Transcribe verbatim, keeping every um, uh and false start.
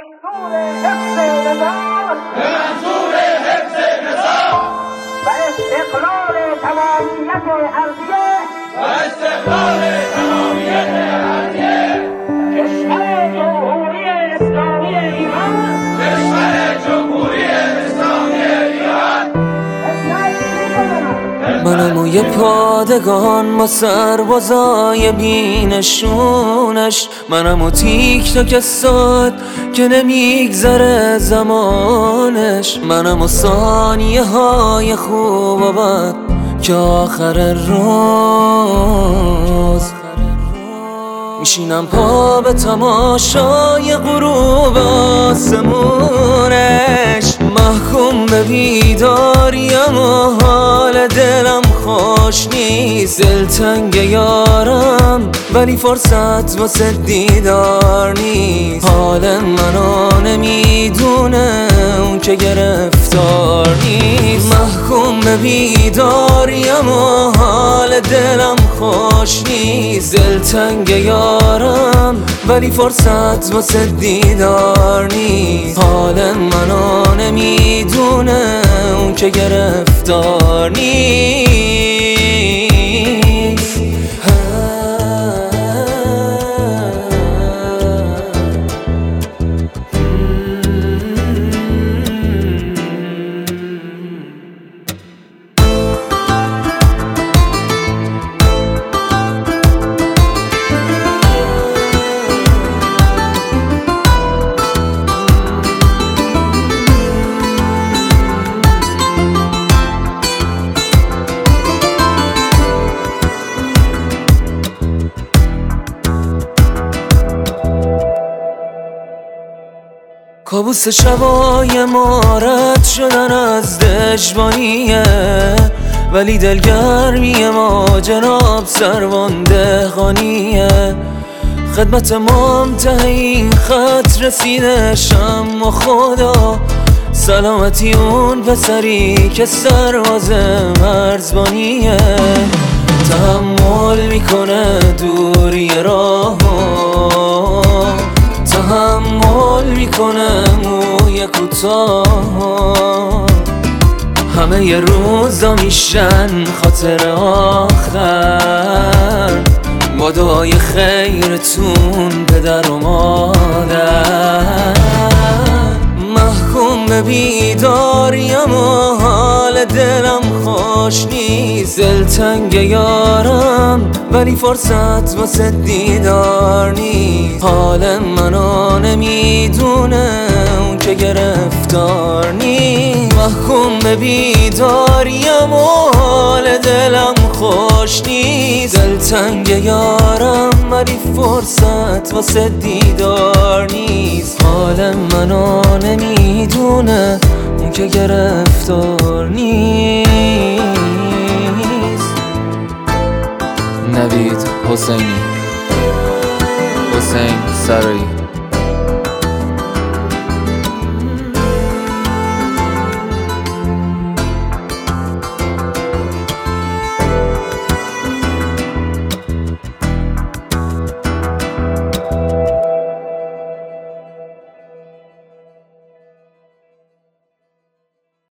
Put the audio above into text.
منظور حفظ نظام به منظور حفظ نظام و استقلال تمامیت ارضیه و استقلال تمامیت ارضیه کشور جمهوری اسلامی ایران کشور جمهوری اسلامی ایران. منم و یه پادگان با سربازای بینشونش، منم و تیک تاک ساعت که نمیگذره زمانش، منم و ثانیه های خوب و بد که آخر روز میشینم پا به تماشای غروب آسمونش. محکوم به بیداریم و حال دلم خوش نیست، دلتنگ یارم ولی فرصت واسه دیدار نیست. حال منو نمیدونه اون که گرفتار نیست. محکوم به بیداریم و حال دلم خوش نیست، دلتنگ یارم ولی فرصت واسه دیدار نیست. حال منو نمیدونه اون که گرفتار نیست. کابوس شبای ما رد شدن از دشوانیه، ولی دلگرمی ما جناب سروان دهقانیه. خدمت ما ته این خط رسیده شم و خدا، سلامتی اون پسری که سرباز مرزبانیه. تحمل میکنه دوری راهو، تحمل میکنه موی کوتاه، همه ی روزا میشن خاطر آخر با دعای خیرتون پدر و مادر. محکوم به بیداریم و حال دلم خوش نیست، دلتنگ یارم ولی فرصت واسه دیدار نیست. حال منو نمیدونه اون که گرفتار نیست. محکوم به بیداریم و حال دلم خوش نیست، دلتنگ یارم ولی فرصت واسه دیدار نیست. حال منو نمیدونه اون که گرفتار نیست. نوید حسینی، حسین سرایی.